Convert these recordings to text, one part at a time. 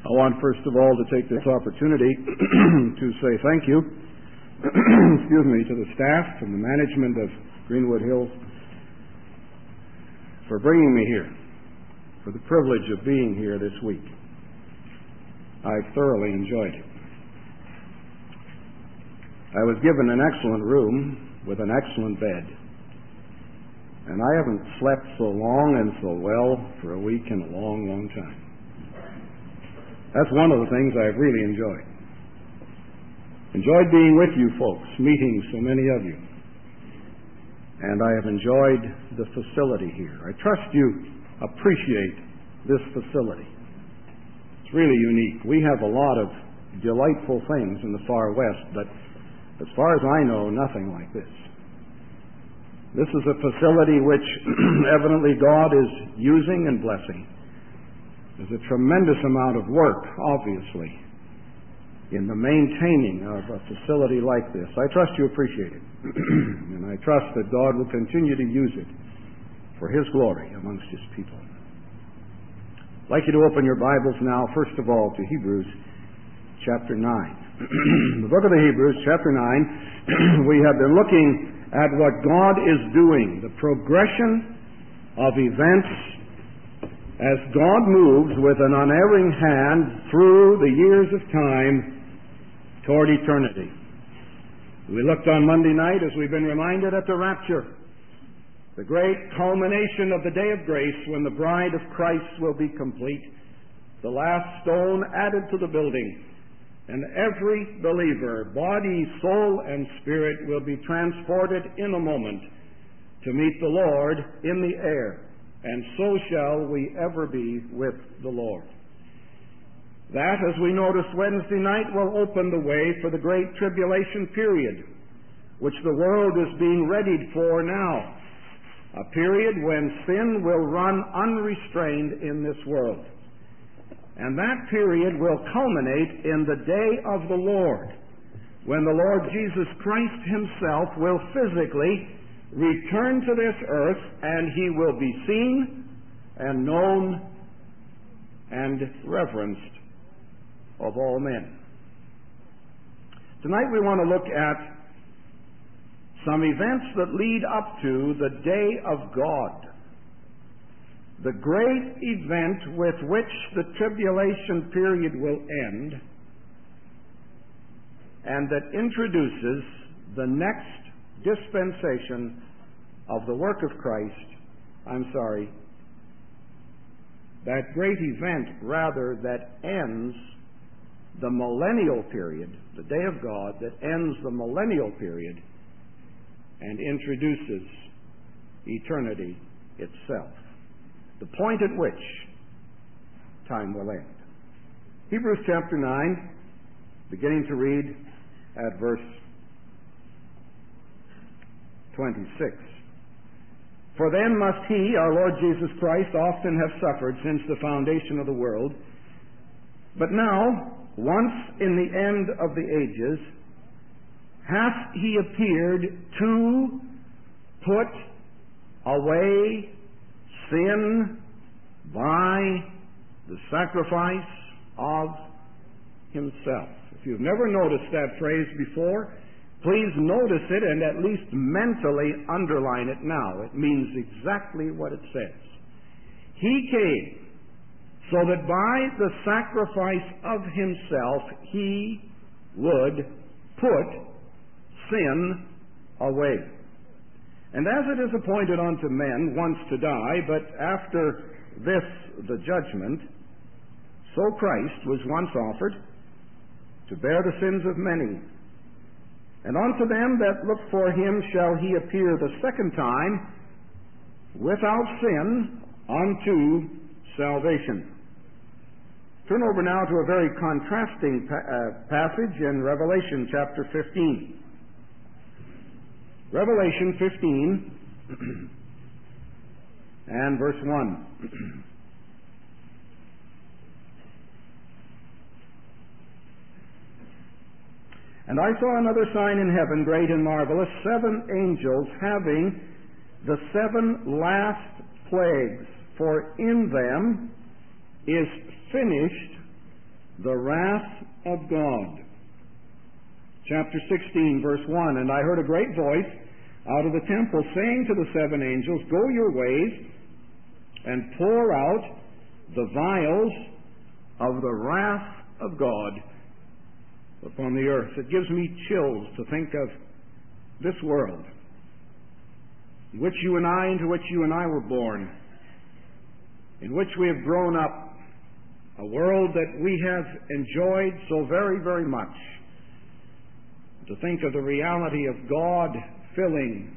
I want first of all to take this opportunity to say thank you to the staff and the management of Greenwood Hills for bringing me here, for the privilege of being here this week. I've thoroughly enjoyed it. I was given an excellent room with an excellent bed, and I haven't slept so long and so well for a week in a long, long time. That's one of the things I've really enjoyed. Enjoyed being with you folks, meeting so many of you. And I have enjoyed the facility here. I trust you appreciate this facility. It's really unique. We have a lot of delightful things in the far west, but as far as I know, nothing like this. This is a facility which evidently God is using and blessing. There's a tremendous amount of work, obviously, in the maintaining of a facility like this. I trust you appreciate it. And I trust that God will continue to use it for His glory amongst His people. I'd like you to open your Bibles now, first of all, to Hebrews chapter 9. The book of the Hebrews, chapter 9, we have been looking at what God is doing, the progression of events as God moves with an unerring hand through the years of time toward eternity. We looked on Monday night, as we've been reminded, at the rapture, the great culmination of the day of grace when the bride of Christ will be complete, the last stone added to the building, and every believer, body, soul, and spirit, will be transported in a moment to meet the Lord in the air. And so shall we ever be with the Lord. That, as we noticed Wednesday night, will open the way for the great tribulation period, which the world is being readied for now. A period when sin will run unrestrained in this world. And that period will culminate in the day of the Lord, when the Lord Jesus Christ Himself will physically return to this earth, and He will be seen and known and reverenced of all men. Tonight we want to look at some events that lead up to the day of God, the great event with which the tribulation period will end, and that introduces the next dispensation of the work of Christ. That great event, rather, that ends the millennial period, the day of God, that ends the millennial period and introduces eternity itself, the point at which time will end. Hebrews chapter 9, beginning to read at verse 26. For then must He, our Lord Jesus Christ, often have suffered since the foundation of the world. But now, once in the end of the ages, hath He appeared to put away sin by the sacrifice of Himself. If you've never noticed that phrase before, please notice it and at least mentally underline it now. It means exactly what it says. He came so that by the sacrifice of Himself He would put sin away. And as it is appointed unto men once to die, but after this the judgment, so Christ was once offered to bear the sins of many. And unto them that look for Him shall He appear the second time without sin unto salvation. Turn over now to a very contrasting passage in Revelation chapter 15. Revelation 15 and verse 1. And I saw another sign in heaven, great and marvelous, 7 angels having the 7 last plagues, for in them is finished The wrath of God. Chapter 16, verse 1, "And I heard a great voice out of the temple saying to the seven angels, Go your ways, and pour out the vials of the wrath of God upon the earth." It gives me chills to think of this world into which you and I were born, in which we have grown up, a world that we have enjoyed so very, very much. To think of the reality of God filling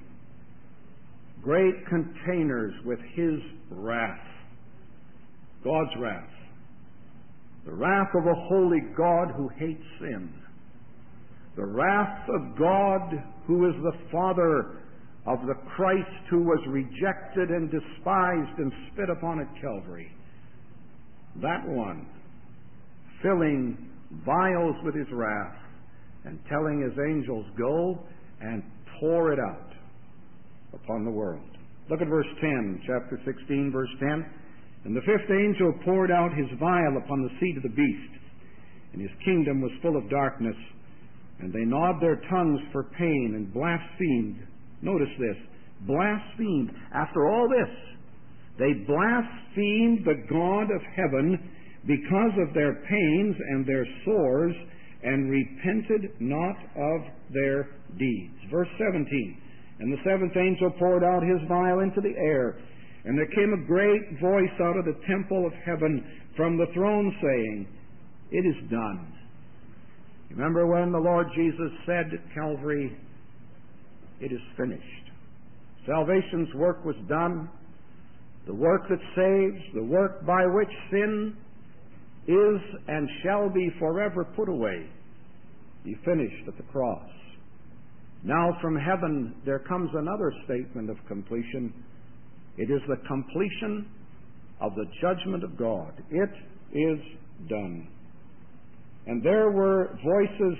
great containers with His wrath, God's wrath, the wrath of a holy God who hates sin, the wrath of God who is the Father of the Christ who was rejected and despised and spit upon at Calvary. That one filling vials with His wrath and telling His angels, Go and pour it out upon the world. Look at verse 10, chapter 16, verse 10. "And the fifth angel poured out his vial upon the seat of the beast, and his kingdom was full of darkness, and they gnawed their tongues for pain and blasphemed." Notice this, blasphemed. After all this, they blasphemed the God of heaven because of their pains and their sores, and repented not of their deeds. Verse 17, "And the seventh angel poured out his vial into the air, and there came a great voice out of the temple of heaven from the throne saying, It is done." Remember when the Lord Jesus said at Calvary, It is finished. Salvation's work was done. The work that saves, the work by which sin is and shall be forever put away. He finished at the cross. Now from heaven there comes another statement of completion. It is the completion of the judgment of God. It is done. "And there were voices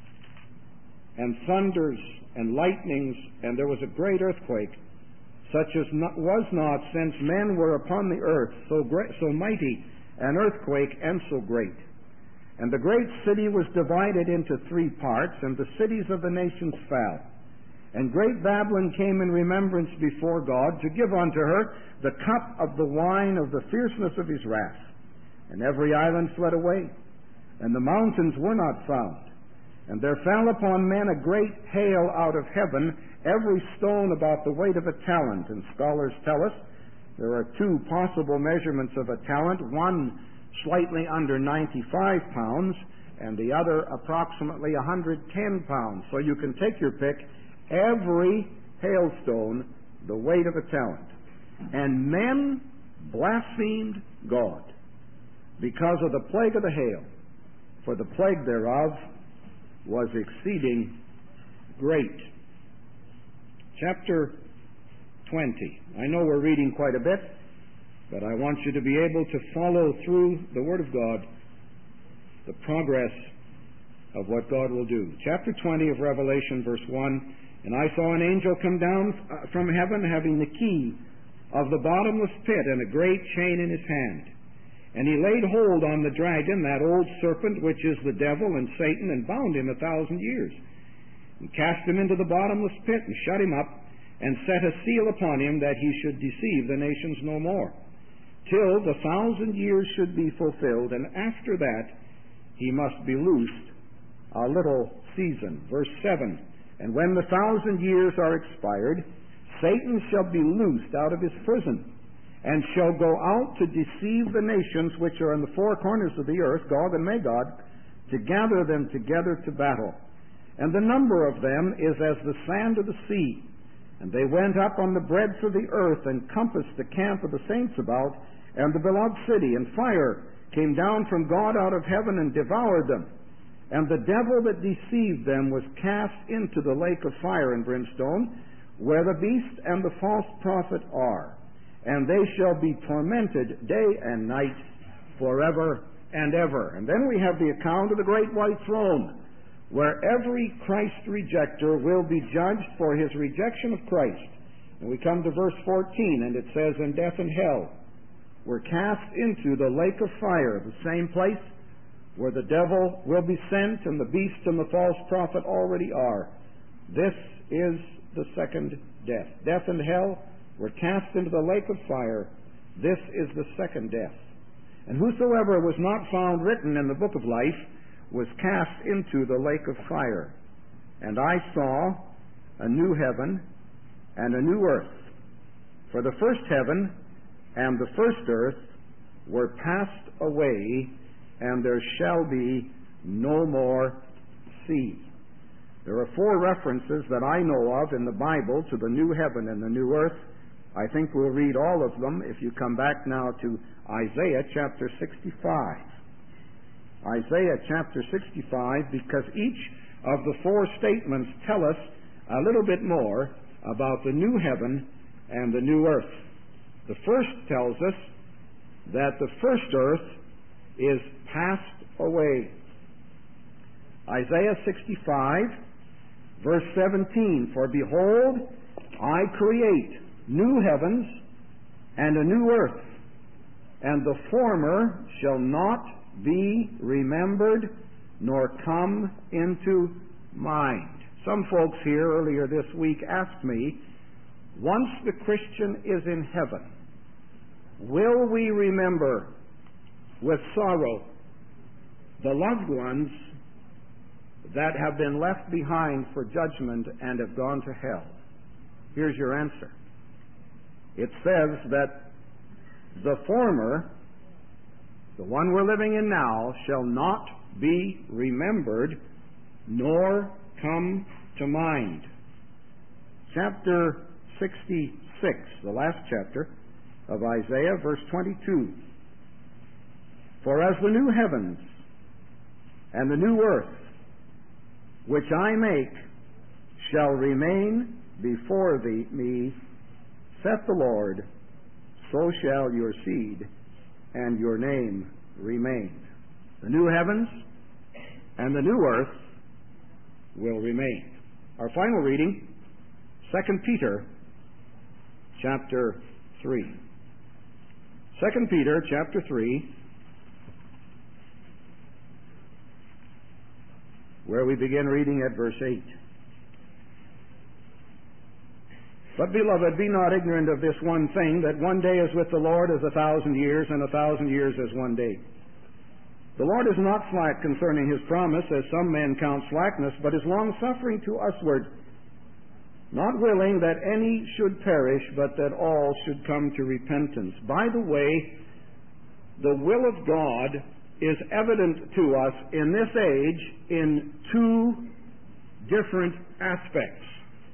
and thunders and lightnings, and there was a great earthquake, such as was not since men were upon the earth, so mighty an earthquake and so great. And the great city was divided into 3 parts, and the cities of the nations fell. And great Babylon came in remembrance before God, to give unto her the cup of the wine of the fierceness of His wrath. And every island fled away, and the mountains were not found. And there fell upon men a great hail out of heaven, every stone about the weight of a talent." And scholars tell us there are 2 possible measurements of a talent, one slightly under 95 pounds, and the other approximately 110 pounds. So you can take your pick. Every hailstone, the weight of a talent. "And men blasphemed God because of the plague of the hail, for the plague thereof was exceeding great." Chapter 20. I know we're reading quite a bit, but I want you to be able to follow through the Word of God, the progress of what God will do. Chapter 20 of Revelation, verse 1, "And I saw an angel come down from heaven, having the key of the bottomless pit and a great chain in his hand. And he laid hold on the dragon, that old serpent, which is the devil and Satan, and bound him 1,000 years, and cast him into the bottomless pit, and shut him up, and set a seal upon him, that he should deceive the nations no more, till the 1,000 years should be fulfilled, and after that he must be loosed a little season." Verse 7, "And when the 1,000 years are expired, Satan shall be loosed out of his prison, and shall go out to deceive the nations which are in the 4 corners of the earth, Gog and Magog, to gather them together to battle. And the number of them is as the sand of the sea. And they went up on the breadth of the earth, and compassed the camp of the saints about, and the beloved city. And fire came down from God out of heaven, and devoured them. And the devil that deceived them was cast into the lake of fire and brimstone, where the beast and the false prophet are. And they shall be tormented day and night forever and ever." And then we have the account of the great white throne, where every Christ rejecter will be judged for his rejection of Christ. And we come to verse 14, and it says, "And death and hell were cast into the lake of fire," the same place where the devil will be sent and the beast and the false prophet already are. This is the second death. Death and hell were cast into the lake of fire. This is the second death. And whosoever was not found written in the book of life was cast into the lake of fire. And I saw a new heaven and a new earth. For the first heaven and the first earth were passed away, and there shall be no more sea. There are 4 references that I know of in the Bible to the new heaven and the new earth. I think we'll read all of them if you come back now to Isaiah chapter 65. Isaiah chapter 65, because each of the 4 statements tell us a little bit more about the new heaven and the new earth. The first tells us that the first earth is passed away. Isaiah 65, verse 17, for behold, I create new heavens and a new earth, and the former shall not be remembered nor come into mind. Some folks here earlier this week asked me, once the Christian is in heaven, will we remember with sorrow the loved ones that have been left behind for judgment and have gone to hell? Here's your answer. It says that the former, the one we're living in now, shall not be remembered nor come to mind. Chapter 66, the last chapter of Isaiah, verse 22. For as the new heavens and the new earth which I make shall remain before me, saith the Lord, so shall your seed and your name remain. The new heavens and the new earth will remain. Our final reading, 2 Peter chapter 3. 2 Peter chapter 3, where we begin reading at verse 8. But, beloved, be not ignorant of this one thing, that one day is with the Lord as 1,000 years, and 1,000 years as one day. The Lord is not slack concerning his promise, as some men count slackness, but is longsuffering to usward, not willing that any should perish, but that all should come to repentance. By the way, the will of God is evident to us in this age in 2 different aspects.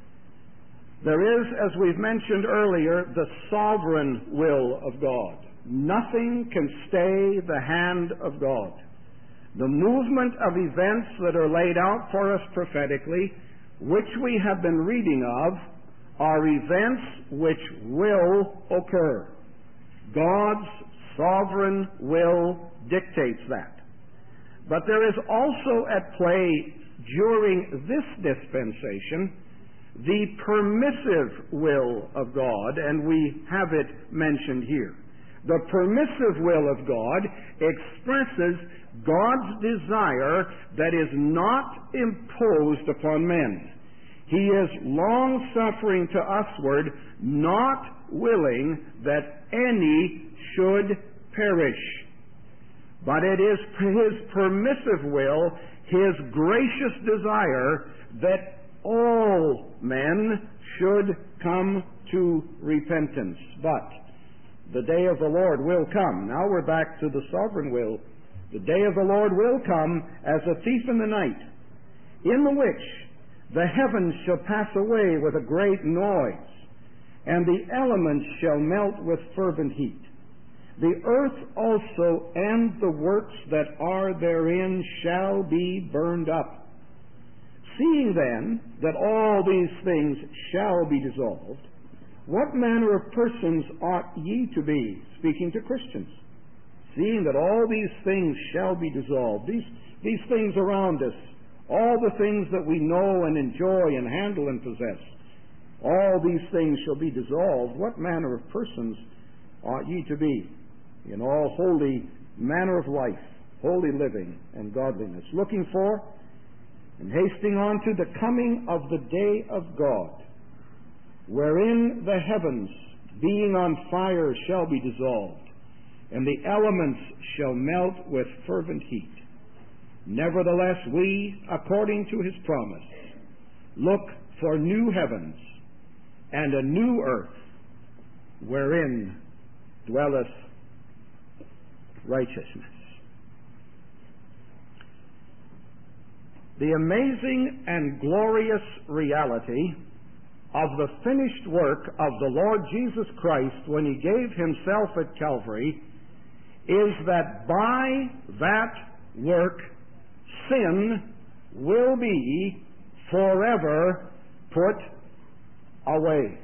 There is, as we've mentioned earlier, the sovereign will of God. Nothing can stay the hand of God. The movement of events that are laid out for us prophetically, which we have been reading of, are events which will occur. God's sovereign will dictates that. But there is also at play during this dispensation the permissive will of God, and we have it mentioned here. The permissive will of God expresses God's desire that is not imposed upon men. He is long-suffering to usward, not willing that any should perish. But it is his permissive will, his gracious desire, that all men should come to repentance. But the day of the Lord will come. Now we're back to the sovereign will. The day of the Lord will come as a thief in the night, in the which the heavens shall pass away with a great noise, and the elements shall melt with fervent heat. The earth also and the works that are therein shall be burned up. Seeing then that all these things shall be dissolved, what manner of persons ought ye to be? Speaking to Christians. Seeing that all these things shall be dissolved, these things around us, all the things that we know and enjoy and handle and possess, all these things shall be dissolved. What manner of persons ought ye to be? In all holy manner of life, holy living and godliness, looking for and hasting on to the coming of the day of God, wherein the heavens, being on fire, shall be dissolved, and the elements shall melt with fervent heat. Nevertheless, we, according to his promise, look for new heavens and a new earth, wherein dwelleth righteousness. The amazing and glorious reality of the finished work of the Lord Jesus Christ when he gave himself at Calvary is that by that work sin will be forever put away.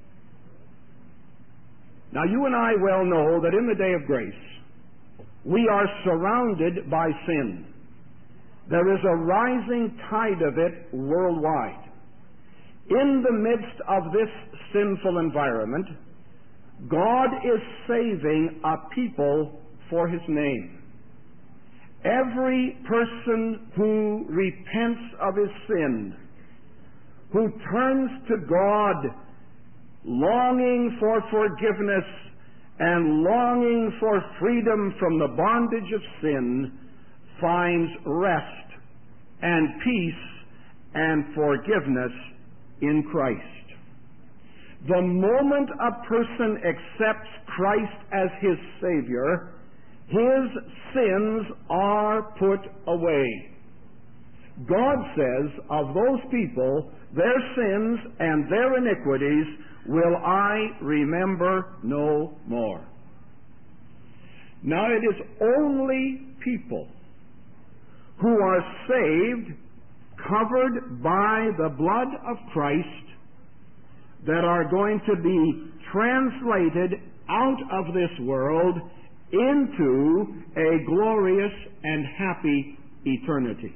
Now you and I well know that in the day of grace we are surrounded by sin. There is a rising tide of it worldwide. In the midst of this sinful environment, God is saving a people for his name. Every person who repents of his sin, who turns to God longing for forgiveness and longing for freedom from the bondage of sin, finds rest and peace and forgiveness in Christ. The moment a person accepts Christ as his Savior, his sins are put away. God says of those people, their sins and their iniquities will I remember no more. Now it is only people who are saved, covered by the blood of Christ, that are going to be translated out of this world into a glorious and happy eternity.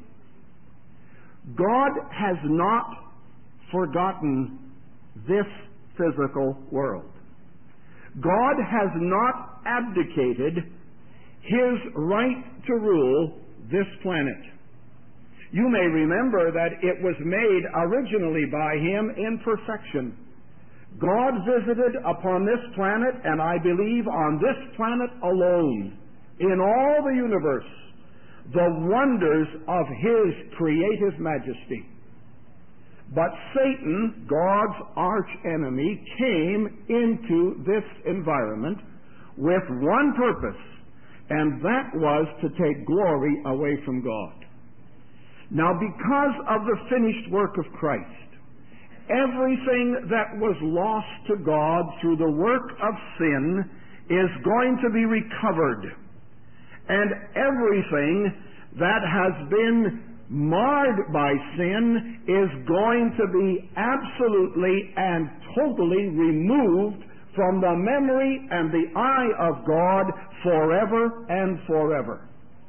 God has not forgotten this physical world. God has not abdicated his right to rule this planet. You may remember that it was made originally by him in perfection. God visited upon this planet, and I believe on this planet alone, in all the universe, the wonders of his creative majesty. But Satan, God's arch enemy, came into this environment with one purpose, and that was to take glory away from God. Now, because of the finished work of Christ, everything that was lost to God through the work of sin is going to be recovered. And everything that has been marred by sin is going to be absolutely and totally removed from the memory and the eye of God forever and forever.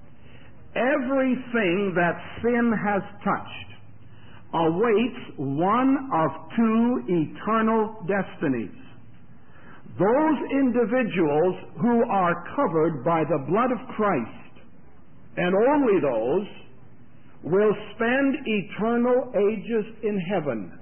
Everything that sin has touched awaits one of two eternal destinies. Those individuals who are covered by the blood of Christ, and only those, will spend eternal ages in heaven.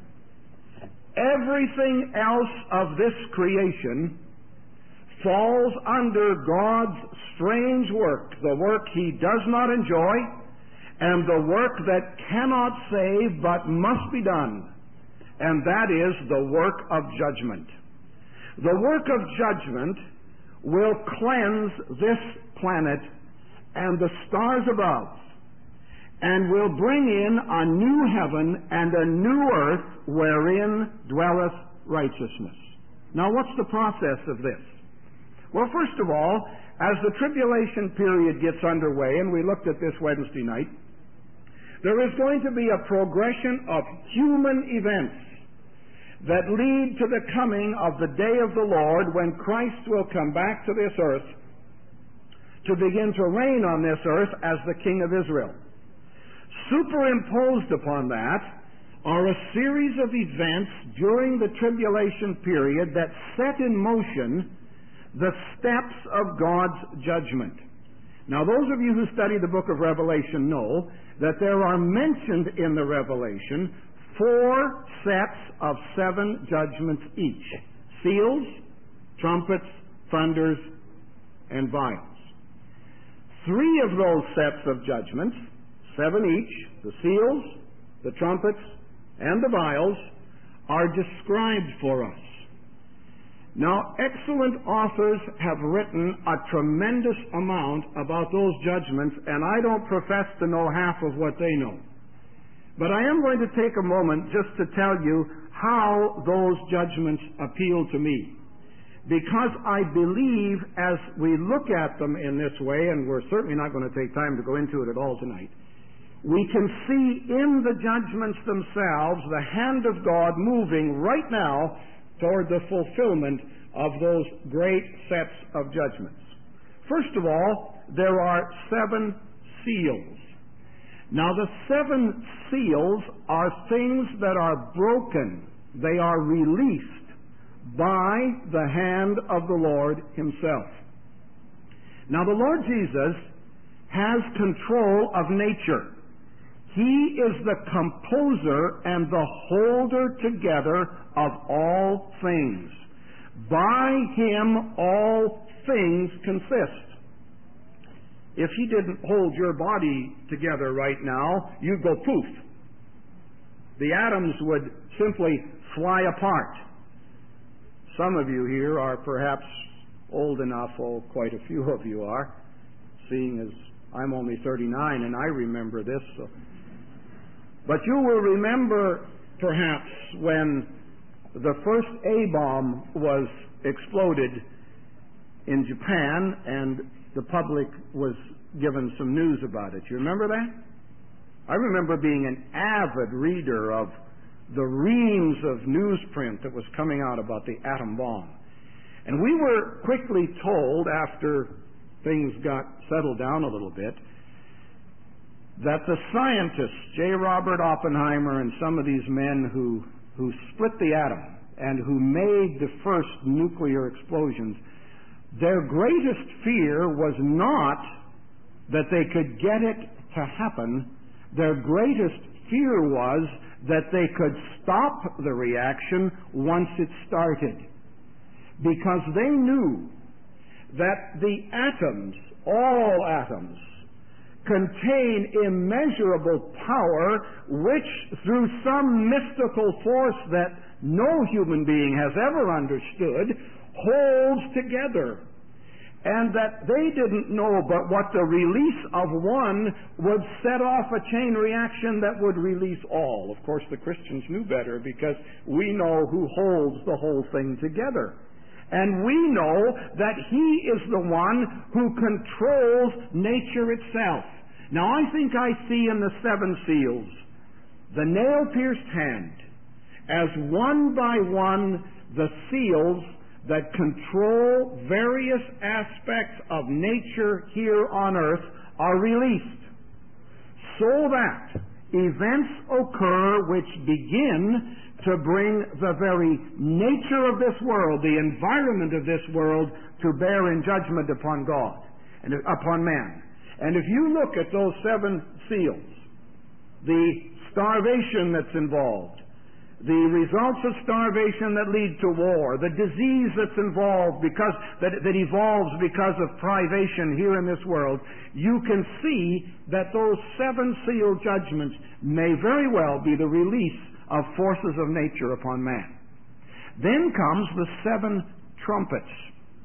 Everything else of this creation falls under God's strange work, the work he does not enjoy, and the work that cannot save but must be done, and that is the work of judgment. The work of judgment will cleanse this planet and the stars above, and will bring in a new heaven and a new earth wherein dwelleth righteousness. Now, what's the process of this? Well, first of all, as the tribulation period gets underway, and we looked at this Wednesday night, there is going to be a progression of human events that lead to the coming of the day of the Lord, when Christ will come back to this earth to begin to reign on this earth as the King of Israel. Superimposed upon that are a series of events during the tribulation period that set in motion the steps of God's judgment. Now, those of you who study the book of Revelation know that there are mentioned in the Revelation 4 sets of 7 judgments each: seals, trumpets, thunders, and vials. 3 of those sets of judgments, 7 each, the seals, the trumpets, and the vials, are described for us. Now, excellent authors have written a tremendous amount about those judgments, and I don't profess to know half of what they know. But I am going to take a moment just to tell you how those judgments appeal to me. Because I believe as we look at them in this way, and we're certainly not going to take time to go into it at all tonight, we can see in the judgments themselves the hand of God moving right now toward the fulfillment of those great sets of judgments. First of all, there are 7 seals. Now, the 7 seals are things that are broken. They are released by the hand of the Lord Himself. Now, the Lord Jesus has control of nature. He is the composer and the holder together of all things. By Him all things consist. If He didn't hold your body together right now, you'd go poof. The atoms would simply fly apart. Some of you here are perhaps old enough, quite a few of you are, seeing as I'm only 39 and I remember this. But you will remember perhaps when the first A-bomb was exploded in Japan and the public was given some news about it. You remember that? I remember being an avid reader of the reams of newsprint that was coming out about the atom bomb. And we were quickly told, after things got settled down a little bit, that the scientists, J. Robert Oppenheimer and some of these men who split the atom and who made the first nuclear explosions, their greatest fear was not that they could get it to happen. Their greatest fear was that they could stop the reaction once it started. Because they knew that the atoms, all atoms, contain immeasurable power which, through some mystical force that no human being has ever understood, holds together. And that they didn't know but what the release of one would set off a chain reaction that would release all. Of course, the Christians knew better because we know who holds the whole thing together. And we know that He is the one who controls nature itself. Now, I think I see in the 7 seals the nail-pierced hand as one by one the seals that control various aspects of nature here on earth are released, so that events occur which begin to bring the very nature of this world, the environment of this world, to bear in judgment upon God and upon man. And if you look at those 7 seals, the starvation that's involved, the results of starvation that lead to war, the disease that's involved that evolves because of privation here in this world, you can see that those 7 seal judgments may very well be the release of forces of nature upon man. Then comes the 7 trumpets.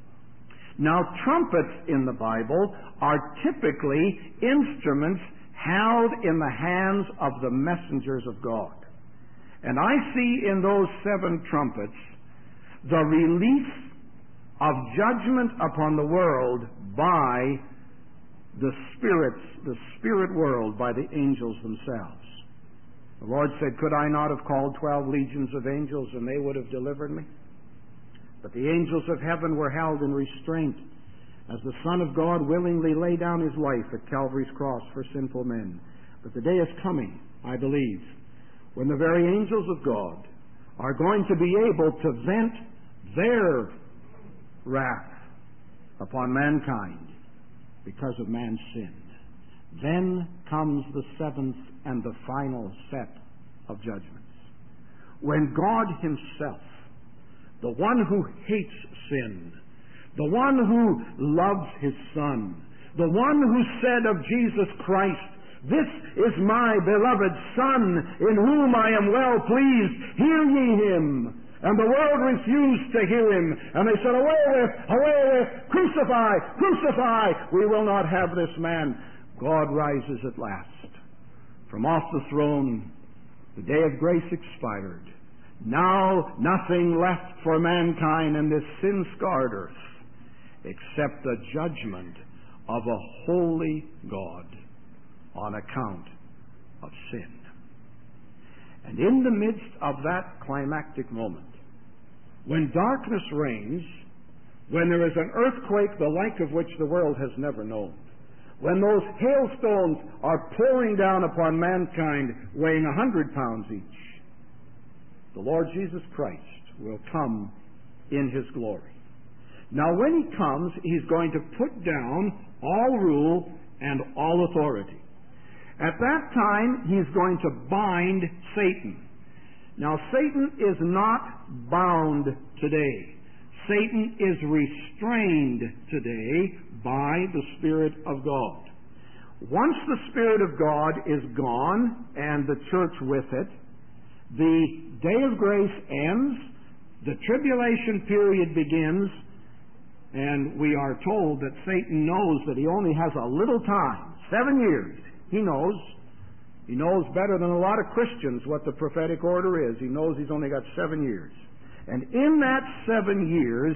Now, trumpets in the Bible are typically instruments held in the hands of the messengers of God. And I see in those 7 trumpets the release of judgment upon the world by the spirit world, by the angels themselves. The Lord said, could I not have called 12 legions of angels and they would have delivered me? But the angels of heaven were held in restraint as the Son of God willingly laid down His life at Calvary's cross for sinful men. But the day is coming, I believe, when the very angels of God are going to be able to vent their wrath upon mankind because of man's sin. Then comes the seventh and the final set of judgments, when God himself, the one who hates sin, the one who loves his Son, the one who said of Jesus Christ, "This is my beloved Son, in whom I am well pleased. Hear ye him." And the world refused to hear him. And they said, away with, crucify, crucify. We will not have this man. God rises at last. From off the throne, the day of grace expired. Now nothing left for mankind in this sin-scarred earth except the judgment of a holy God on account of sin. And in the midst of that climactic moment, when darkness reigns, when there is an earthquake the like of which the world has never known, when those hailstones are pouring down upon mankind weighing 100 pounds each, the Lord Jesus Christ will come in his glory. Now when he comes, he's going to put down all rule and all authority. At that time, he's going to bind Satan. Now, Satan is not bound today. Satan is restrained today by the Spirit of God. Once the Spirit of God is gone, and the church with it, the day of grace ends, the tribulation period begins, and we are told that Satan knows that he only has a little time, 7 years. He knows. He knows better than a lot of Christians what the prophetic order is. He knows he's only got 7 years. And in that 7 years,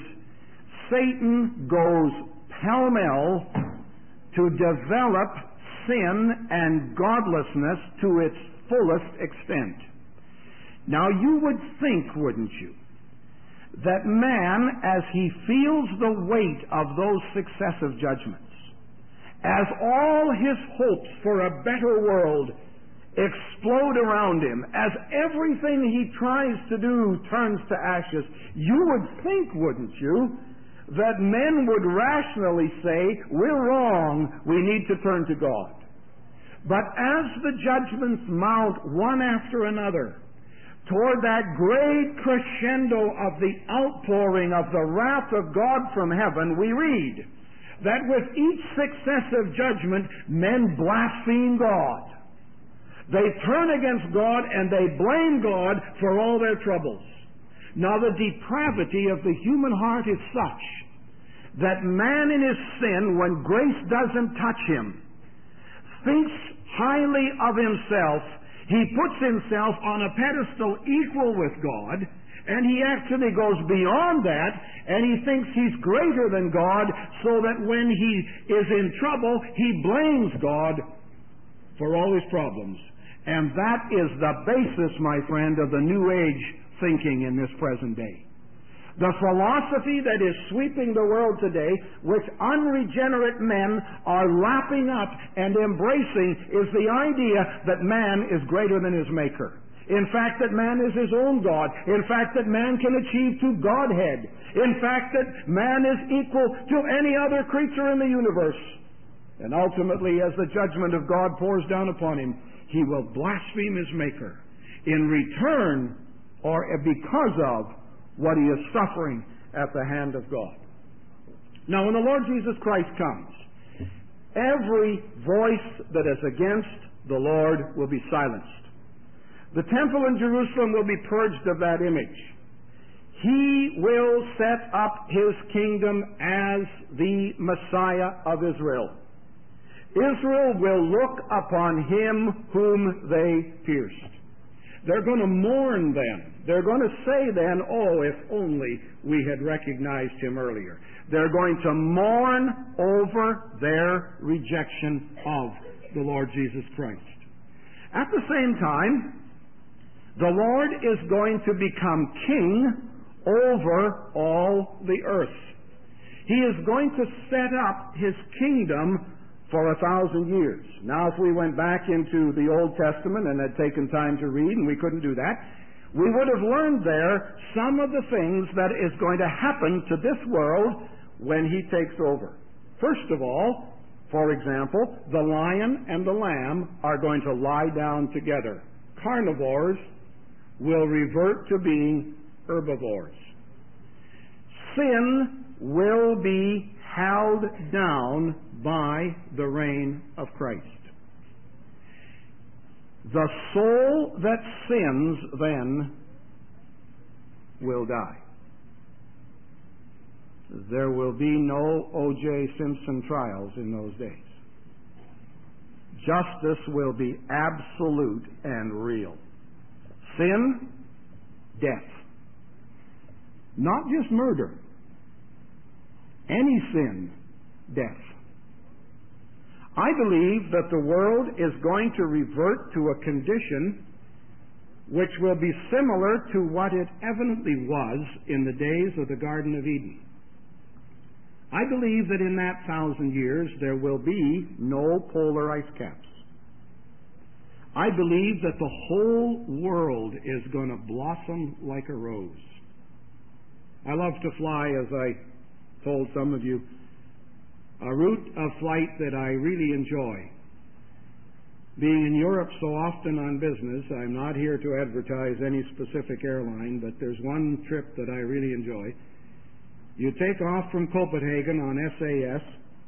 Satan goes pell-mell to develop sin and godlessness to its fullest extent. Now you would think, wouldn't you, that man, as he feels the weight of those successive judgments, as all his hopes for a better world explode around him, as everything he tries to do turns to ashes, you would think, wouldn't you, that men would rationally say, we're wrong, we need to turn to God. But as the judgments mount one after another toward that great crescendo of the outpouring of the wrath of God from heaven, we read that with each successive judgment, men blaspheme God. They turn against God and they blame God for all their troubles. Now the depravity of the human heart is such that man in his sin, when grace doesn't touch him, thinks highly of himself. He puts himself on a pedestal equal with God, and he actually goes beyond that, and he thinks he's greater than God, so that when he is in trouble, he blames God for all his problems. And that is the basis, my friend, of the New Age thinking in this present day. The philosophy that is sweeping the world today, which unregenerate men are lapping up and embracing, is the idea that man is greater than his Maker. In fact, that man is his own God. In fact, that man can achieve to Godhead. In fact, that man is equal to any other creature in the universe. And ultimately, as the judgment of God pours down upon him, he will blaspheme his Maker in return or because of what he is suffering at the hand of God. Now, when the Lord Jesus Christ comes, every voice that is against the Lord will be silenced. The temple in Jerusalem will be purged of that image. He will set up his kingdom as the Messiah of Israel. Israel will look upon him whom they pierced. They're going to mourn then. They're going to say then, oh, if only we had recognized him earlier. They're going to mourn over their rejection of the Lord Jesus Christ. At the same time, the Lord is going to become king over all the earth. He is going to set up his kingdom for 1,000 years. Now, if we went back into the Old Testament and had taken time to read, and we couldn't do that, we would have learned there some of the things that is going to happen to this world when he takes over. First of all, For example, the lion and the lamb are going to lie down together. Carnivores will revert to being herbivores. Sin will be held down by the reign of Christ. The soul that sins then will die. There will be no O.J. Simpson trials in those days. Justice will be absolute and real. Sin, death. Not just murder. Any sin, death. I believe that the world is going to revert to a condition which will be similar to what it evidently was in the days of the Garden of Eden. I believe that in that 1,000 years there will be no polar ice caps. I believe that the whole world is going to blossom like a rose. I love to fly, as I told some of you, a route of flight that I really enjoy. Being in Europe so often on business, I'm not here to advertise any specific airline, but there's one trip that I really enjoy. You take off from Copenhagen on SAS,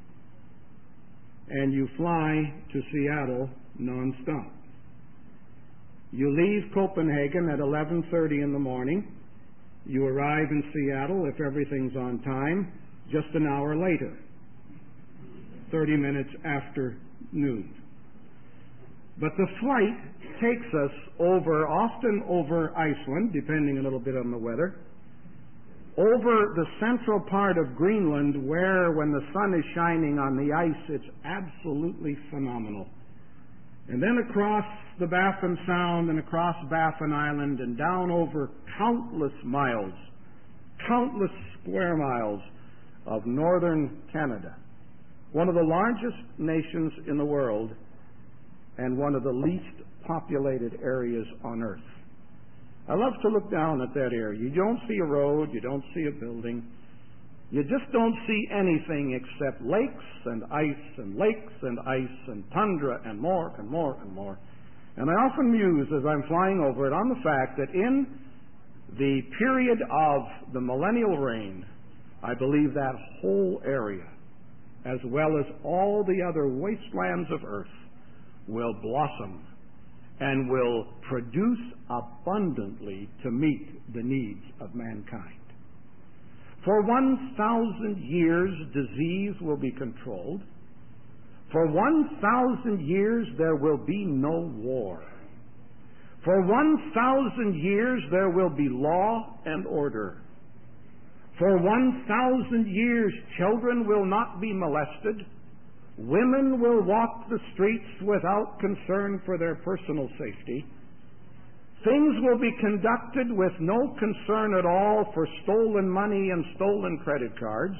and you fly to Seattle nonstop. You leave Copenhagen at 11:30 in the morning. You arrive in Seattle, if everything's on time, just an hour later, 30 minutes after noon. But the flight takes us often over Iceland, depending a little bit on the weather, over the central part of Greenland, where when the sun is shining on the ice, it's absolutely phenomenal. And then across the Baffin Sound and across Baffin Island and down over countless miles, countless square miles of northern Canada, one of the largest nations in the world and one of the least populated areas on earth. I love to look down at that area. You don't see a road, you don't see a building. You just don't see anything except lakes and ice and lakes and ice and tundra and more and more and more. And I often muse as I'm flying over it on the fact that in the period of the millennial reign, I believe that whole area, as well as all the other wastelands of earth, will blossom and will produce abundantly to meet the needs of mankind. For 1,000 years, disease will be controlled. For 1,000 years, there will be no war. For 1,000 years, there will be law and order. For 1,000 years, children will not be molested. Women will walk the streets without concern for their personal safety. Things will be conducted with no concern at all for stolen money and stolen credit cards.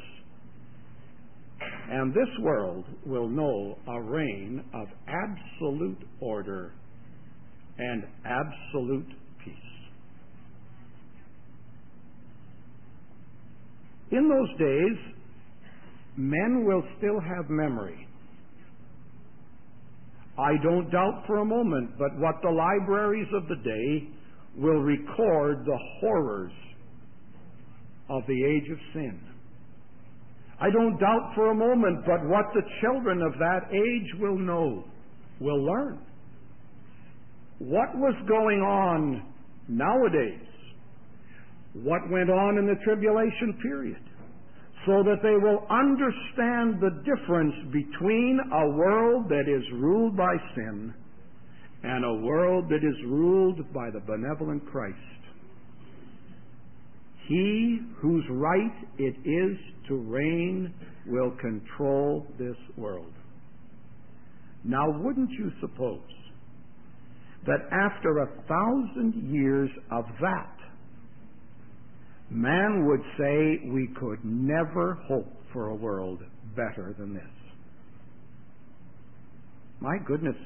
And this world will know a reign of absolute order and absolute peace. In those days, men will still have memory. I don't doubt for a moment but what the libraries of the day will record the horrors of the age of sin. I don't doubt for a moment but what the children of that age will know, will learn. What was going on nowadays? What went on in the tribulation period? So that they will understand the difference between a world that is ruled by sin and a world that is ruled by the benevolent Christ. He whose right it is to reign will control this world. Now, wouldn't you suppose that after 1,000 years of that, man would say we could never hope for a world better than this? My goodness,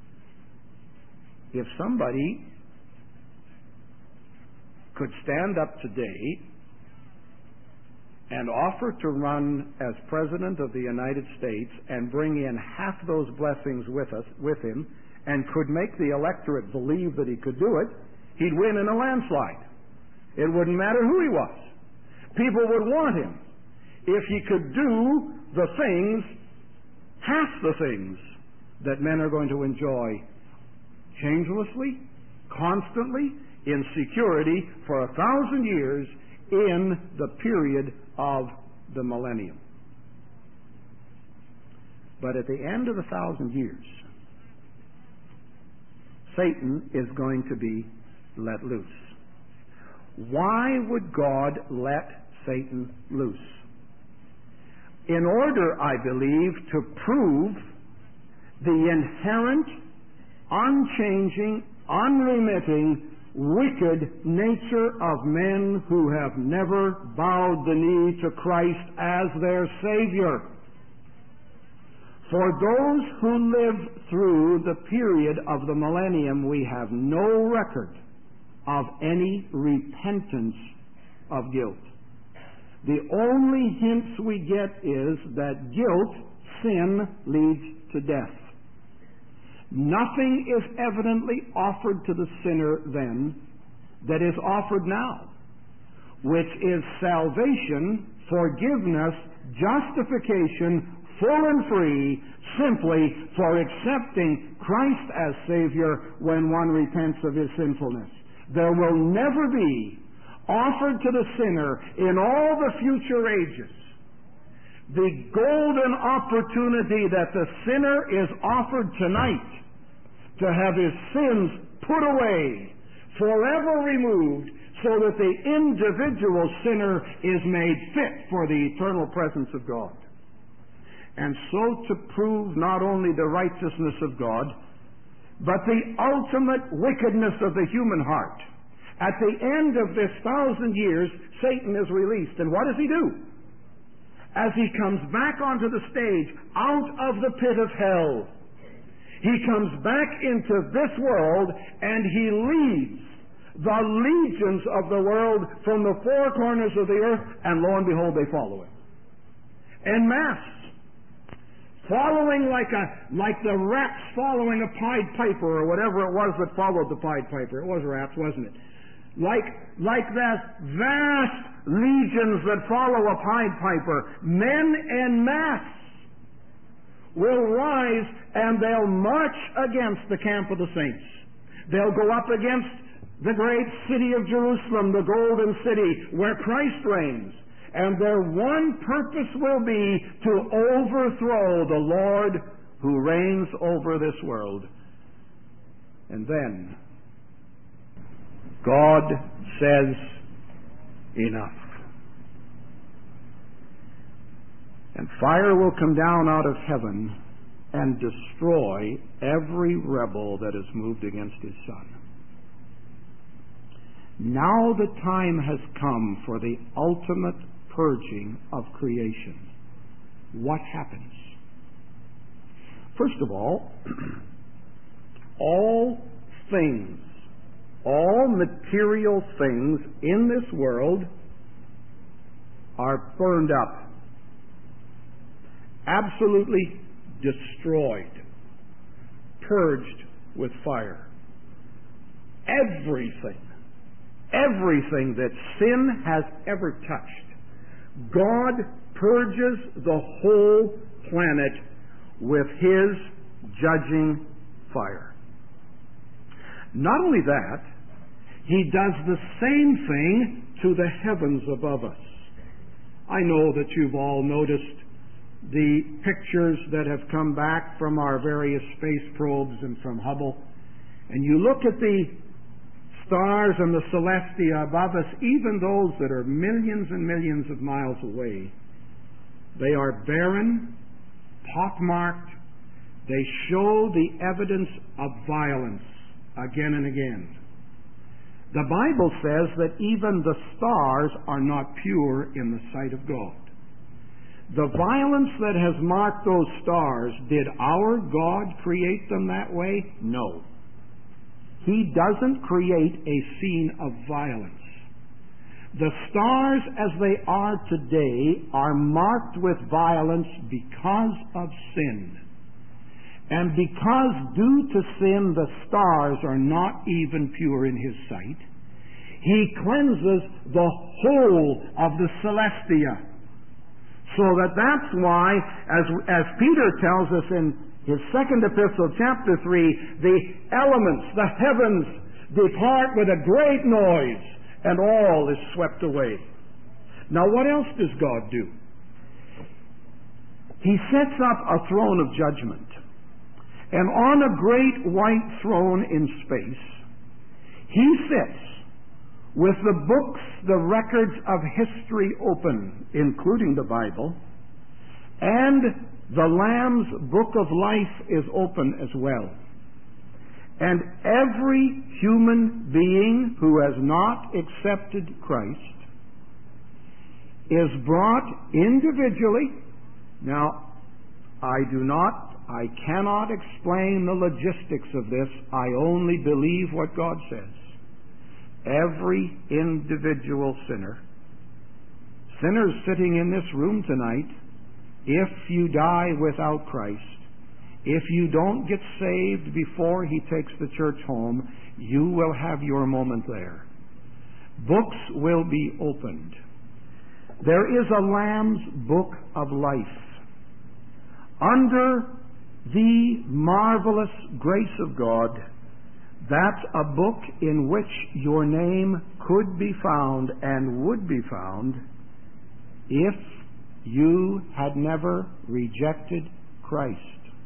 if somebody could stand up today and offer to run as President of the United States and bring in half those blessings with him, and could make the electorate believe that he could do it, he'd win in a landslide. It wouldn't matter who he was. People would want him if he could do the things, half the things, that men are going to enjoy changelessly, constantly, in security for 1,000 years in the period of the millennium. But at the end of the 1,000 years, Satan is going to be let loose. Why would God let Satan loose? In order, I believe, to prove the inherent, unchanging, unremitting, wicked nature of men who have never bowed the knee to Christ as their Savior. For those who live through the period of the millennium, we have no record of any repentance of guilt. The only hints we get is that guilt, sin, leads to death. Nothing is evidently offered to the sinner then that is offered now, which is salvation, forgiveness, justification, full and free, simply for accepting Christ as Savior when one repents of his sinfulness. There will never be offered to the sinner in all the future ages the golden opportunity that the sinner is offered tonight to have his sins put away, forever removed, so that the individual sinner is made fit for the eternal presence of God. And so to prove not only the righteousness of God, but the ultimate wickedness of the human heart. At the end of this 1,000 years, Satan is released. And what does he do? As he comes back onto the stage, out of the pit of hell, he comes back into this world and he leads the legions of the world from the four corners of the earth, and lo and behold, they follow him. En masse. Following like the rats following a Pied Piper, or whatever it was that followed the Pied Piper. It was rats, wasn't it? Like that vast legions that follow a Pied Piper, men en masse will rise and they'll march against the camp of the saints. They'll go up against the great city of Jerusalem, the golden city where Christ reigns. And their one purpose will be to overthrow the Lord who reigns over this world. And then God says, enough. And fire will come down out of heaven and destroy every rebel that has moved against his Son. Now the time has come for the ultimate purging of creation. What happens? First of all things, all material things in this world are burned up, absolutely destroyed, purged with fire. Everything that sin has ever touched, God purges the whole planet with His judging fire. Not only that, He does the same thing to the heavens above us. I know that you've all noticed the pictures that have come back from our various space probes and from Hubble, and you look at the stars and the celestia above us, even those that are millions and millions of miles away, they are barren, pockmarked. They show the evidence of violence again and again. The Bible says that even the stars are not pure in the sight of God. The violence that has marked those stars, did our God create them that way? No. He doesn't create a scene of violence. The stars as they are today are marked with violence because of sin. And because due to sin the stars are not even pure in His sight, He cleanses the whole of the celestia. So that's why, as Peter tells us in his second epistle, chapter 3, the elements, the heavens, depart with a great noise, and all is swept away. Now what else does God do? He sets up a throne of judgment. And on a great white throne in space, He sits with the books, the records of history open, including the Bible, and the Lamb's book of life is open as well. And every human being who has not accepted Christ is brought individually. Now, I cannot explain the logistics of this. I only believe what God says. Every individual sinner, sinners sitting in this room tonight, if you die without Christ, if you don't get saved before He takes the church home, you will have your moment there. Books will be opened. There is a Lamb's book of life. Under the marvelous grace of God, that's a book in which your name could be found and would be found if you had never rejected Christ.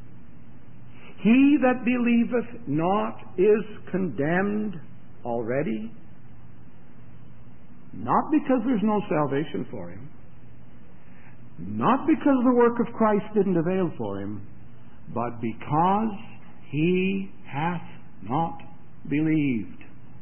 He that believeth not is condemned already, not because there's no salvation for him, not because the work of Christ didn't avail for him, but because he hath not believed.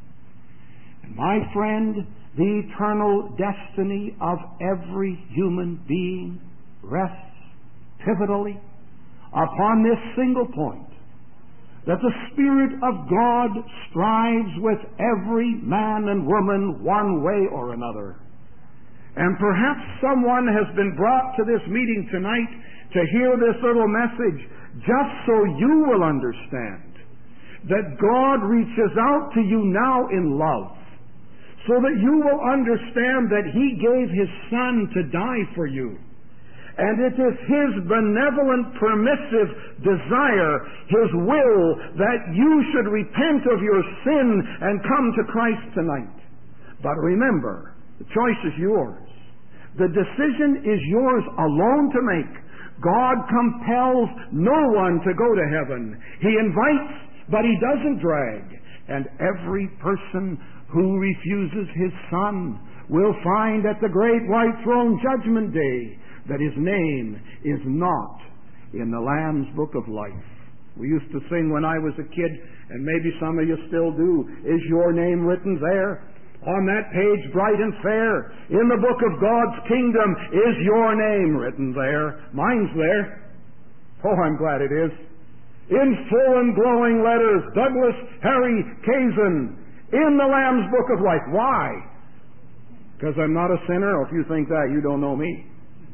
And my friend, the eternal destiny of every human being rests pivotally upon this single point, that the Spirit of God strives with every man and woman one way or another. And perhaps someone has been brought to this meeting tonight to hear this little message just so you will understand that God reaches out to you now in love, so that you will understand that He gave His Son to die for you. And it is His benevolent, permissive desire, His will, that you should repent of your sin and come to Christ tonight. But remember, the choice is yours. The decision is yours alone to make. God compels no one to go to heaven. He invites, but He doesn't drag. And every person who refuses His Son will find at the great white throne judgment day that his name is not in the Lamb's book of life. We used to sing when I was a kid, and maybe some of you still do, is your name written there? On that page bright and fair, in the book of God's kingdom, is your name written there? Mine's there. Oh, I'm glad it is. In full and glowing letters, Douglas Harry Kazin, in the Lamb's book of life. Why? Because I'm not a sinner? Or if you think that, you don't know me.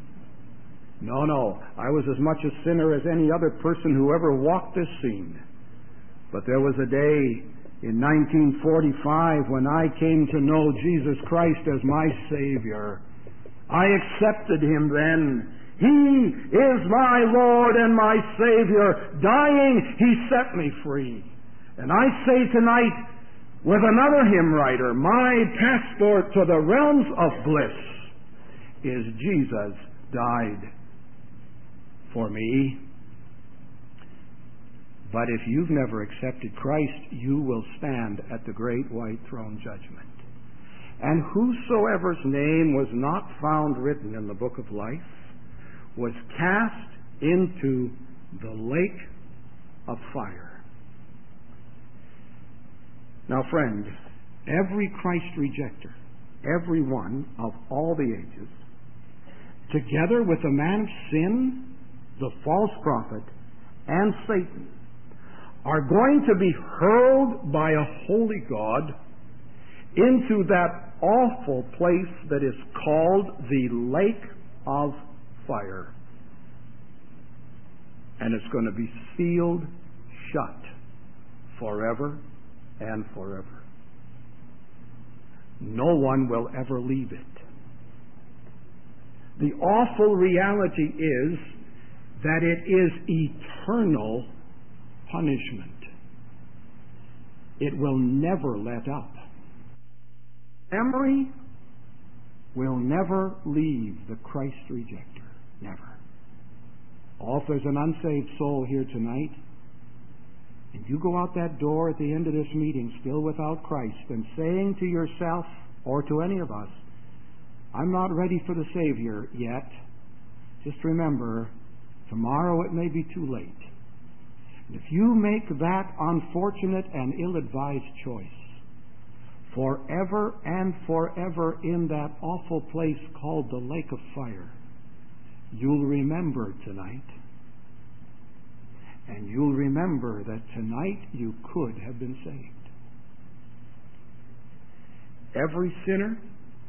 No. I was as much a sinner as any other person who ever walked this scene. But there was a day in 1945 when I came to know Jesus Christ as my Savior. I accepted Him then. He is my Lord and my Savior. Dying, He set me free. And I say tonight, with another hymn writer, my passport to the realms of bliss is Jesus died for me. But if you've never accepted Christ, you will stand at the great white throne judgment. And whosoever's name was not found written in the book of life was cast into the lake of fire. Now, friend, every Christ rejecter, every one of all the ages, together with the man of sin, the false prophet, and Satan, are going to be hurled by a holy God into that awful place that is called the lake of fire. And it's going to be sealed shut forever and forever. No one will ever leave it. The awful reality is that it is eternal punishment. It will never let up. Memory will never leave the Christ rejecter. Never. Oh, if there's an unsaved soul here tonight, and you go out that door at the end of this meeting still without Christ and saying to yourself or to any of us, I'm not ready for the Savior yet, just remember, tomorrow it may be too late. And if you make that unfortunate and ill-advised choice, forever and forever in that awful place called the lake of fire, you'll remember tonight. And you'll remember that tonight you could have been saved. Every sinner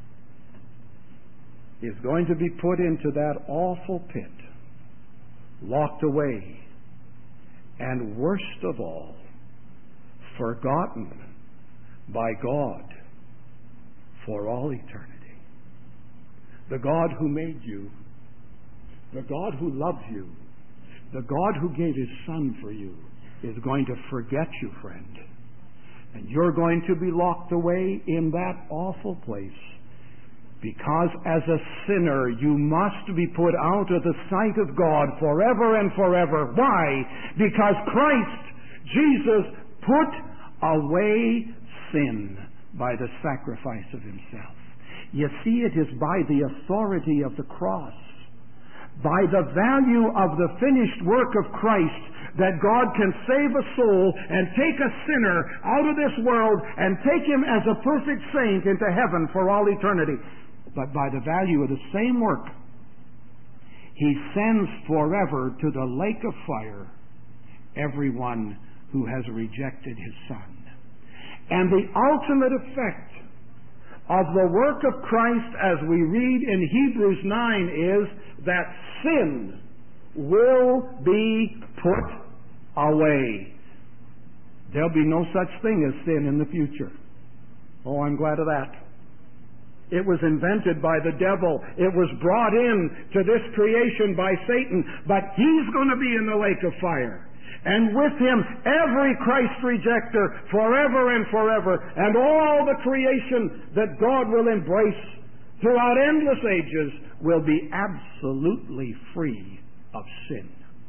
is going to be put into that awful pit, locked away, and worst of all, forgotten by God for all eternity. The God who made you, the God who loves you, the God who gave His Son for you is going to forget you, friend. And you're going to be locked away in that awful place because as a sinner you must be put out of the sight of God forever and forever. Why? Because Christ, Jesus, put away sin by the sacrifice of Himself. You see, it is by the authority of the cross, by the value of the finished work of Christ, that God can save a soul and take a sinner out of this world and take him as a perfect saint into heaven for all eternity. But by the value of the same work, He sends forever to the lake of fire everyone who has rejected His Son. And the ultimate effect of the work of Christ, as we read in Hebrews 9, is that sin will be put away. There'll be no such thing as sin in the future. Oh, I'm glad of that. It was invented by the devil. It was brought in to this creation by Satan. But he's going to be in the lake of fire. And with him, every Christ rejecter forever and forever. And all the creation that God will embrace throughout endless ages will be absolutely free of sin.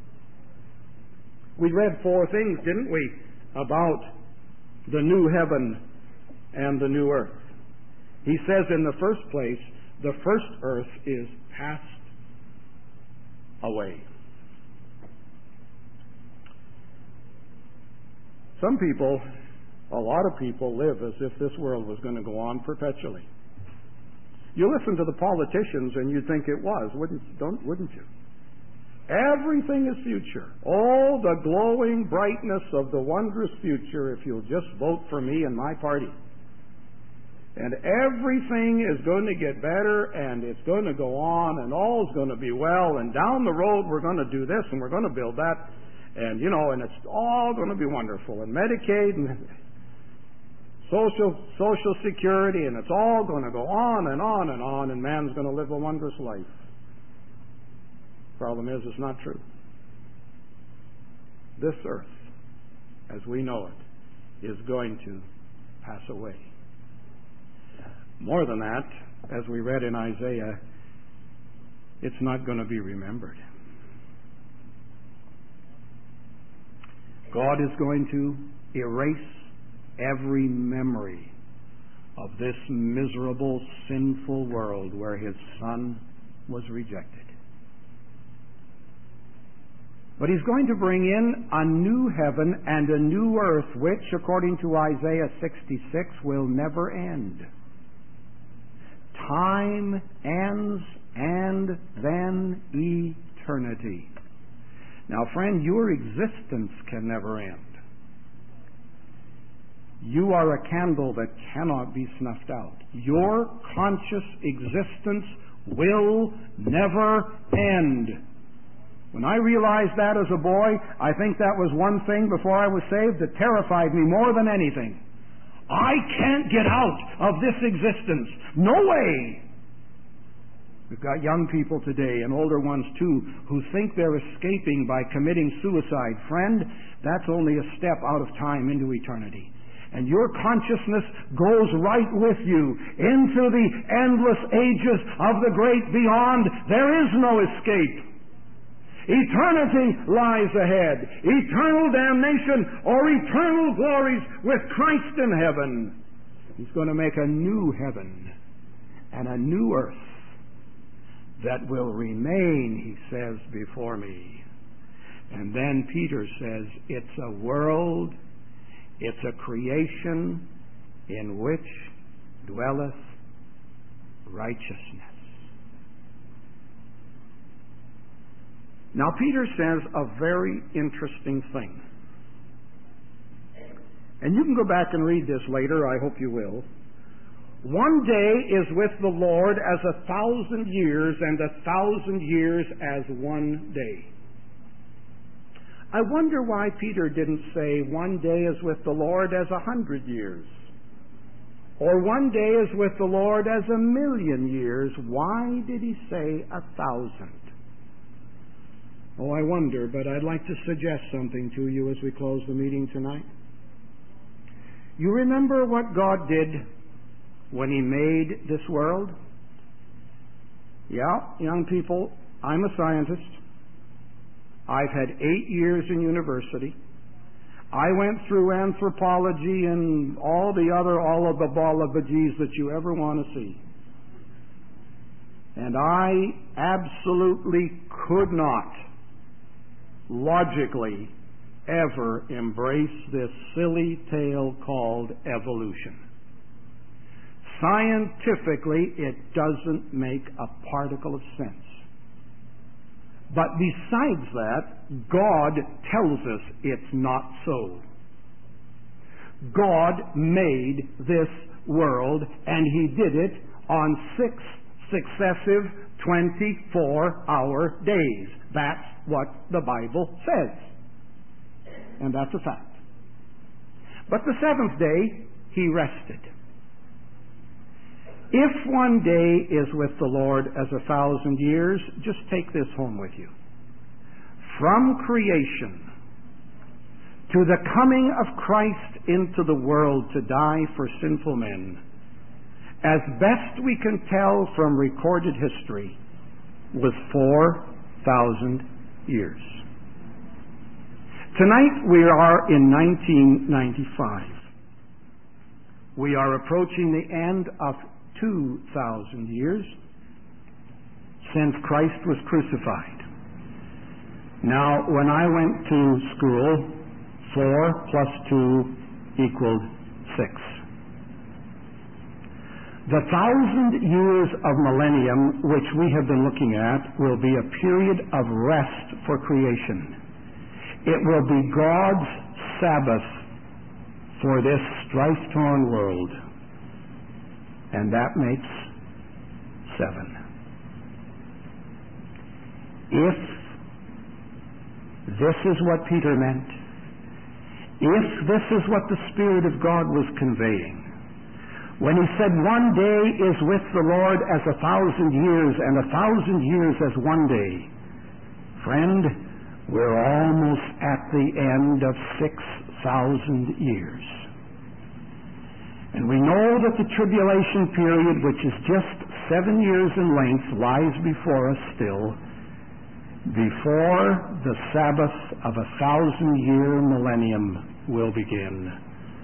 We read 4 things, didn't we, about the new heaven and the new earth. He says in the first place, the first earth is passed away. Some people, a lot of people, live as if this world was going to go on perpetually. You listen to the politicians and you'd think it was, wouldn't you? Everything is future. All the glowing brightness of the wondrous future if you'll just vote for me and my party. And everything is going to get better and it's going to go on and all is going to be well, and down the road we're going to do this and we're going to build that, and and it's all going to be wonderful, and Medicaid and Social Security, and it's all going to go on and on and on, and man's going to live a wondrous life. Problem is, it's not true. This earth, as we know it, is going to pass away. More than that, as we read in Isaiah, it's not going to be remembered. God is going to erase every memory of this miserable, sinful world where His Son was rejected. But He's going to bring in a new heaven and a new earth, which, according to Isaiah 66, will never end. Time ends, and then eternity. Now, friend, your existence can never end. You are a candle that cannot be snuffed out. Your conscious existence will never end. When I realized that as a boy, I think that was one thing before I was saved that terrified me more than anything. I can't get out of this existence. No way! We've got young people today, and older ones too, who think they're escaping by committing suicide. Friend, that's only a step out of time into eternity. And your consciousness goes right with you into the endless ages of the great beyond. There is no escape. Eternity lies ahead. Eternal damnation or eternal glories with Christ in heaven. He's going to make a new heaven and a new earth that will remain, he says, before me. And then Peter says, it's a world, it's a creation in which dwelleth righteousness. Now, Peter says a very interesting thing. And you can go back and read this later, I hope you will. One day is with the Lord as 1,000 years, and 1,000 years as one day. I wonder why Peter didn't say one day is with the Lord as 100 years, or one day is with the Lord as 1,000,000 years. Why did he say 1,000? Oh, I wonder, but I'd like to suggest something to you as we close the meeting tonight. You remember what God did when he made this world? Yeah, young people, I'm a scientist. I've had 8 years in university. I went through anthropology and all of the ball-of-the-gees that you ever want to see. And I absolutely could not logically ever embrace this silly tale called evolution. Scientifically, it doesn't make a particle of sense. But besides that, God tells us it's not so. God made this world, and he did it on 6 successive 24-hour days. That's what the Bible says. And that's a fact. But the 7th day, he rested. If one day is with the Lord as 1,000 years, just take this home with you. From creation to the coming of Christ into the world to die for sinful men, as best we can tell from recorded history, was 4,000 years. Tonight we are in 1995. We are approaching the end of 2,000 years since Christ was crucified. Now, when I went to school, 4 plus 2 equaled 6. The 1,000 years of millennium, which we have been looking at, will be a period of rest for creation. It will be God's Sabbath for this strife-torn world. And that makes 7. If this is what Peter meant, if this is what the Spirit of God was conveying, when he said one day is with the Lord as 1,000 years and 1,000 years as one day, friend, we're almost at the end of 6,000 years. And we know that the tribulation period, which is just 7 years in length, lies before us still, before the Sabbath of 1,000-year millennium will begin.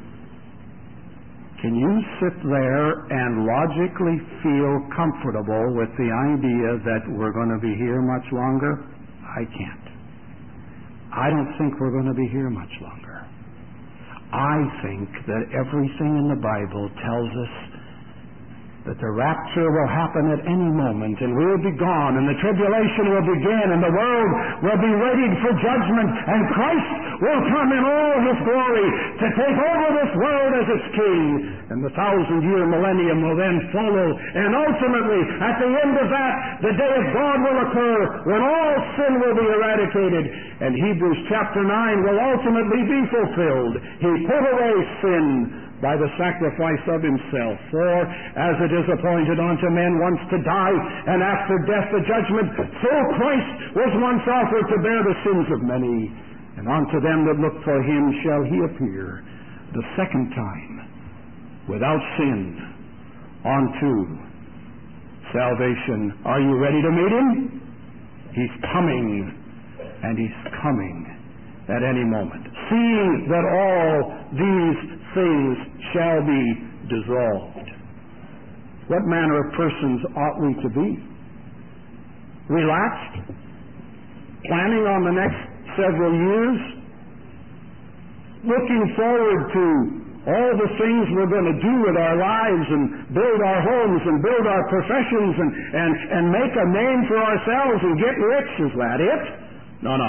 Can you sit there and logically feel comfortable with the idea that we're going to be here much longer? I can't. I don't think we're going to be here much longer. I think that everything in the Bible tells us that the rapture will happen at any moment, and we'll be gone, and the tribulation will begin, and the world will be readied for judgment, and Christ will come in all His glory to take over this world as its King, and the 1,000-year millennium will then follow, and ultimately, at the end of that, the day of God will occur, when all sin will be eradicated, and Hebrews chapter 9 will ultimately be fulfilled. He put away sin by the sacrifice of Himself. For as it is appointed unto men once to die, and after death the judgment, so Christ was once offered to bear the sins of many, and unto them that look for Him shall He appear the second time, without sin, unto salvation. Are you ready to meet Him? He's coming, and He's coming at any moment. Seeing that all these things shall be dissolved, what manner of persons ought we to be? Relaxed? Planning on the next several years? Looking forward to all the things we're going to do with our lives, and build our homes, and build our professions, and make a name for ourselves, and get rich? Is that it? No.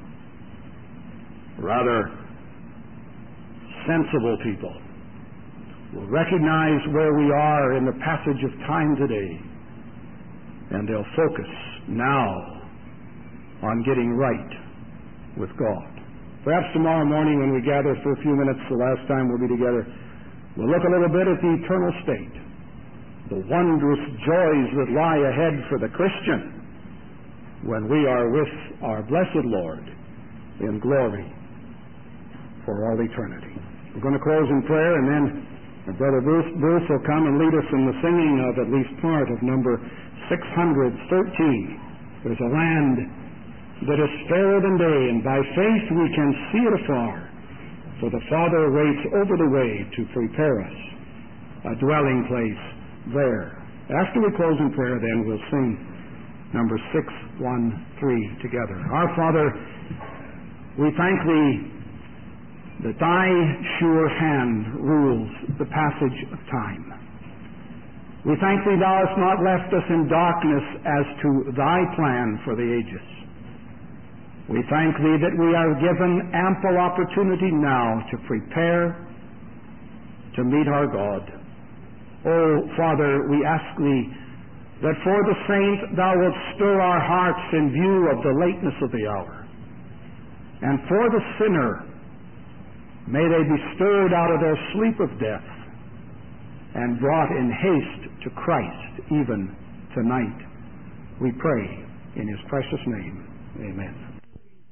Rather, sensible people will recognize where we are in the passage of time today, and they'll focus now on getting right with God. Perhaps tomorrow morning when we gather for a few minutes, the last time we'll be together, we'll look a little bit at the eternal state, the wondrous joys that lie ahead for the Christian when we are with our blessed Lord in glory for all eternity. We're going to close in prayer, and then Brother Bruce will come and lead us in the singing of at least part of number 613. There's a land that is fairer than day, and by faith we can see it afar, for the Father waits over the way to prepare us a dwelling place there. After we close in prayer, then we'll sing number 613 together. Our Father, we thank Thee that Thy sure hand rules the passage of time. We thank Thee Thou hast not left us in darkness as to Thy plan for the ages. We thank Thee that we are given ample opportunity now to prepare to meet our God. Oh, Father, we ask Thee that for the saint Thou wilt stir our hearts in view of the lateness of the hour. And for the sinner, may they be stirred out of their sleep of death and brought in haste to Christ even tonight. We pray in His precious name. Amen.